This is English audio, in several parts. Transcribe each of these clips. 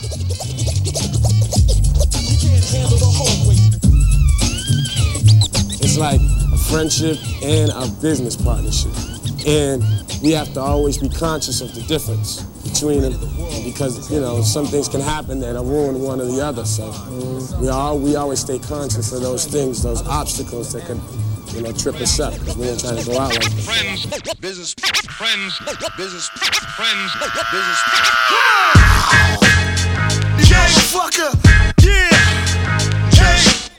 It's like a friendship and a business partnership. And we have to always be conscious of the difference between them because, you know, some things can happen that will ruin one or the other. So we always stay conscious of those things, those obstacles that could, you know, trip us up because we ain't trying to go out like that. Friends, business, friends, business, friends, business. Yeah, fucker. Yeah. Hey.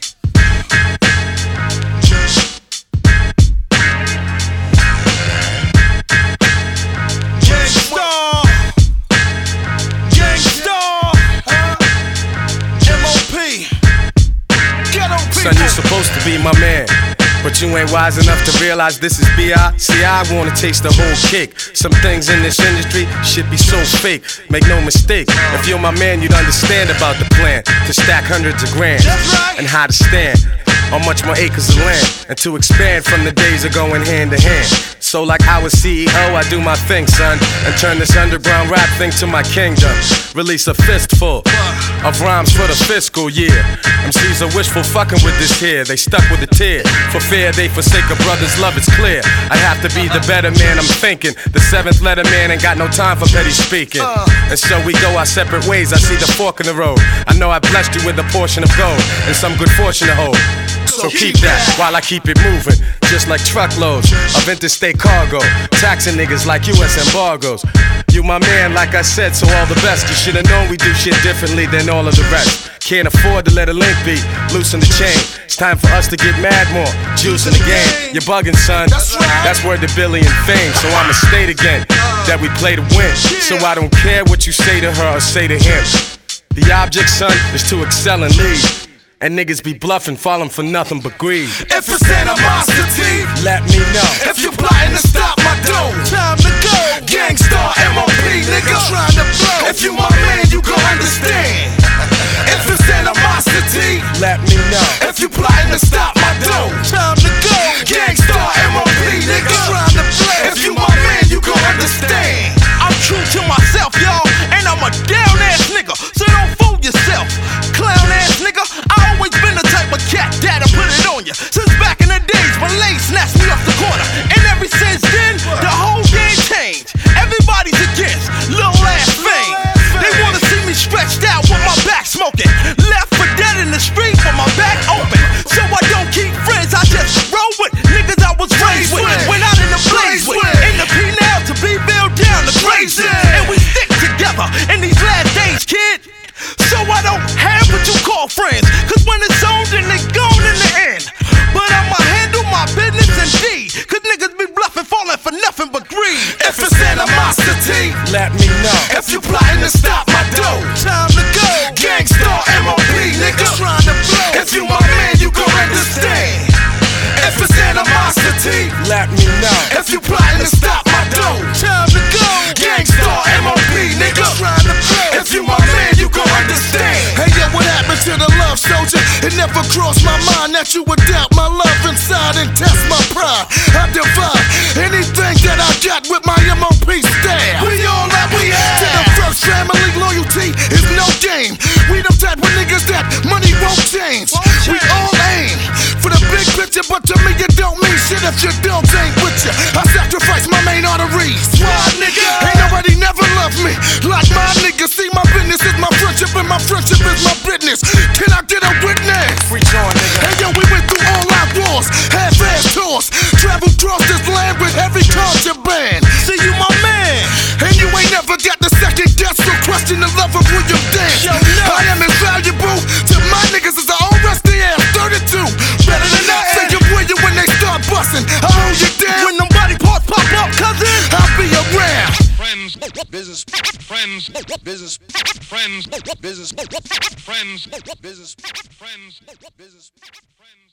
Son, you supposed to be my man, but you ain't wise enough to realize this is B.I. See, I wanna taste the whole cake. Some things in this industry should be so fake. Make no mistake, if you're my man, you'd understand about the plan to stack hundreds of grand and how to stand on much more acres of land and to expand from the days of going hand to hand. So like I was CEO, I do my thing, son, and turn this underground rap thing to my kingdom. Release a fistful of rhymes for the fiscal year. MCs are wishful fucking with this here. They stuck with a tear. For fear they forsake a brother's love, it's clear. I have to be the better man, I'm thinking. The seventh letter man ain't got no time for petty speaking. And so we go our separate ways, I see the fork in the road. I know I blessed you with a portion of gold and some good fortune to hold. So keep that while I keep it moving, just like truckloads of interstate cargo, taxing niggas like US embargoes. You my man, like I said, so all the best. You should've known we do shit differently than all of the rest. Can't afford to let a link be, loosen the chain. It's time for us to get mad more, juice in the game. You're bugging, son, that's word to Billy and fame. So I'ma state again, that we play to win. So I don't care what you say to her or say to him. The object, son, is to excel and lead. And niggas be bluffing, falling for nothing but greed. If it's animosity, let me know. If you're plotting to stop my dough, time to go. Gangstar MOP, nigga, trying to blow. If you my man, you gon' understand. If it's animosity, let me know. If you plotting to stop my dough, time to go. Gangstar MOP, nigga, trying to blow. If you my man, you gon' understand. I'm true to myself, y'all, and I'm a down ass nigga, so don't fool yourself. Clown ass nigga, I always been the type of cat that'll put it on ya. Since back in the days when Lay snatched me off the corner, and ever since then, the whole game changed. Everybody's against little ass fame. They wanna see me stretched out with my back smoking, left for dead in the street with my back open. So I don't keep friends, I just roll with niggas I was raised with. Went out in the blaze with, in the P-Now to be built down the crazy. And we stick together in these last days, kid. So I don't have what you call friends, cause when it's on, then they gone in the end. But I'ma handle my business indeed, cause niggas be bluffing, falling for nothing but greed. If it's animosity, let me know. If you plotting to stop my dough, time to go. Gangstar MOP, nigga, trying to blow. If you my man, you gon' understand. If it's animosity, let me know. If you plotting to stop my dough, time to go. Gangstar MOP, nigga, trying to blow. If you my man, you gon' understand. Hey yo, what happened to the love soldier? It never crossed my mind that you would doubt my love inside and test my pride. I divide anything that I got with my MOP style. We all that we have. To the first family, loyalty is no game. We the type of niggas that money won't change. We all aim for the big picture, but to me it don't mean shit if your dogs ain't with you. I sacrifice my main arteries. Why, nigga? Ain't nobody never loved me like my niggas. See, my business is my friendship, and my friendship is my business. Can I get a witness? Reach on, nigga. Hey yo, we went through all our wars, half-ass tours, traveled across this land with heavy contraband. See, you my man, and you ain't never got the second guess, so question the love of William Dance. I am invaluable to my niggas as the old rusty ass 32. Better than that. Say you William when they start busting. I hold you down when them body parts pop up, cousin. I'll be around. Friends, business, friends, business, friends, business, friends, business, friends, business, friends.